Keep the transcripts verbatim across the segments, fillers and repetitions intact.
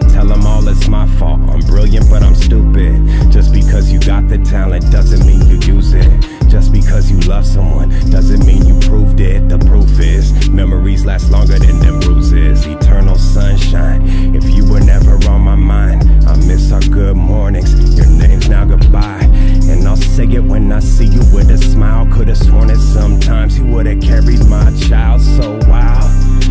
tell them all it's my fault. I'm brilliant, but I'm stupid. Just because you got the talent doesn't mean you use it. Just because you love someone doesn't mean you proved it. The proof is memories last longer than them bruises. Eternal sunshine, if you were never on my mind. I miss our good mornings, your name's now goodbye. And I'll say it when I see you with a smile. Could've sworn that sometimes you would've carried my child. So wow,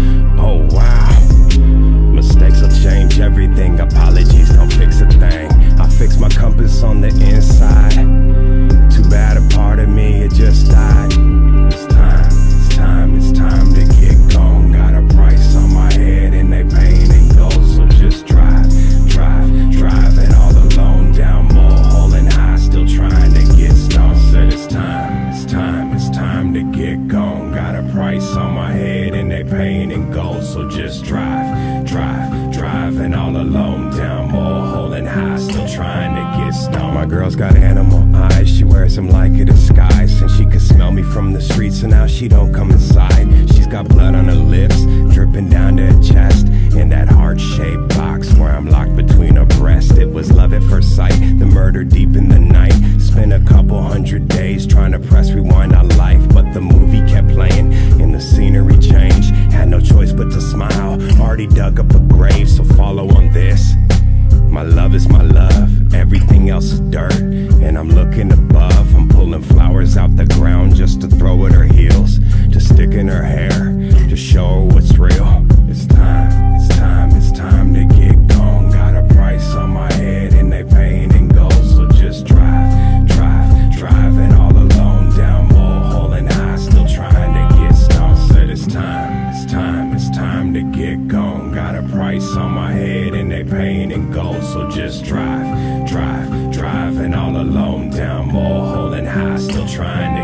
oh wow. Mistakes will change everything, apologies don't fix a thing. I fix my compass on the inside. Too bad a part of me, it just died. It's time, it's time, it's time to get gone. Got a price on my head and they pain and gold. So just drive, drive, driving all alone down Mulholland High, still trying to get stoned. Said it's time, it's time, it's time to get gone. Got a price on my head and they pain and gold. So just drive, drive, driving all alone down Mulholland High, still trying to get stoned. My girl's got animal eyes, she wears them like a disguise. And she can smell me from the streets, so now she don't come inside. She's got blood on her lips, dripping down to her chest. In that heart-shaped box where I'm locked between her breasts. It was love at first sight, the murder deep in the night. Spent a couple hundred days trying to press rewind on life, but the movie kept playing and the scenery changed. Had no choice but to smile, already dug up a grave, so follow on this. My love is my love, everything else is dirt. And I'm looking above, I'm pulling flowers out the ground just to throw at her heels, to stick in her hair, to show her what's real. It's time, it's time, it's time to get gone. Got a price on my head and they pain and gold. So just drive, drive, driving all alone down Mulholland High, still trying to get stoned. Said it's time, it's time, it's time to get gone. Got a price on my head and they pain and gold. So just drive, drive, driving all alone down Mulholland High, still trying to